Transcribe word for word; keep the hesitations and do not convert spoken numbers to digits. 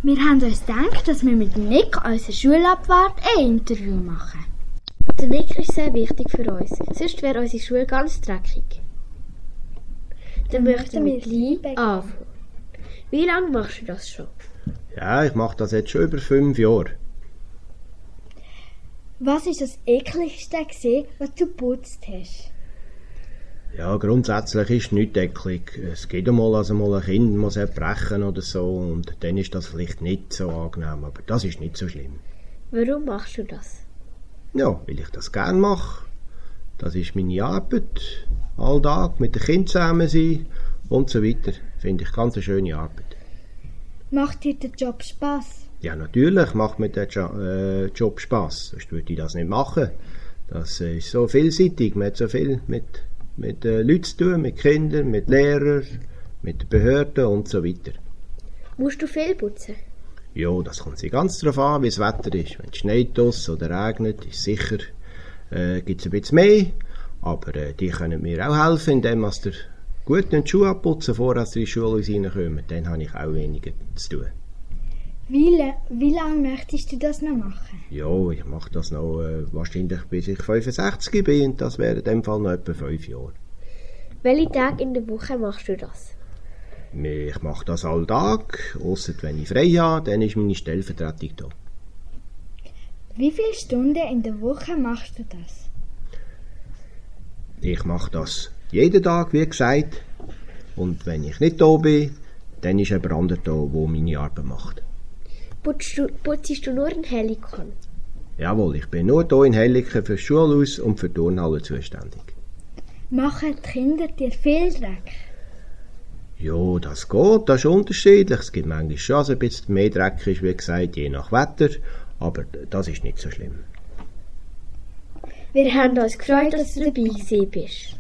Wir haben uns gedacht, dass wir mit dem Nick, unserer Schulabwart, ein Interview machen. Der Nick ist sehr wichtig für uns, sonst wäre unsere Schule ganz dreckig. Dann möchten wir gleich anfangen. Wie lange machst du das schon? Ja, ich mache das jetzt schon über fünf Jahre. Was war das Ekligste, was du geputzt hast? Ja, grundsätzlich ist es nichts eklig. Es geht einmal, dass einmal ein Kind muss erbrechen oder so und dann ist das vielleicht nicht so angenehm, aber das ist nicht so schlimm. Warum machst du das? Ja, weil ich das gerne mache. Das ist meine Arbeit. Alltag mit den Kindern zusammen sein und so weiter. Finde ich ganz eine schöne Arbeit. Macht dir der Job Spass? Ja, natürlich macht mir der jo- äh, Job Spass. Sonst würde ich das nicht machen. Das äh, ist so vielseitig. Man hat so viel mit, mit äh, Leuten zu tun, mit Kindern, mit Lehrern, mit den Behörden und so weiter. Musst du viel putzen? Ja, das kommt sich ganz darauf an, wie das Wetter ist. Wenn es schneit oder regnet, ist sicher, äh, gibt es ein bisschen mehr. Aber äh, die können mir auch helfen, indem sie gut die Schuhe abputzen, bevor sie in die Schule reinkommen. Dann habe ich auch weniger zu tun. Wie, wie lange möchtest du das noch machen? Ja, ich mache das noch äh, wahrscheinlich bis ich fünfundsechzig bin. Und das wäre in dem Fall noch etwa fünf Jahre. Welche Tage in der Woche machst du das? Ich mache das all Tag, ausser wenn ich frei habe, dann ist meine Stellvertretung da. Wie viele Stunden in der Woche machst du das? Ich mache das jeden Tag, wie gesagt. Und wenn ich nicht da bin, dann ist jemand anderes da, der meine Arbeit macht. Putzt du, putzt du nur in Helikon? Jawohl, ich bin nur hier in Helliken für das Schulhaus und für die Turnhalle zuständig. Machen die Kinder dir viel Dreck? Ja, das geht, das ist unterschiedlich. Es gibt manchmal schon, dass ein bisschen mehr Dreck ist, wie gesagt, je nach Wetter. Aber das ist nicht so schlimm. Wir haben uns gefreut, dass du dabei gewesen bist.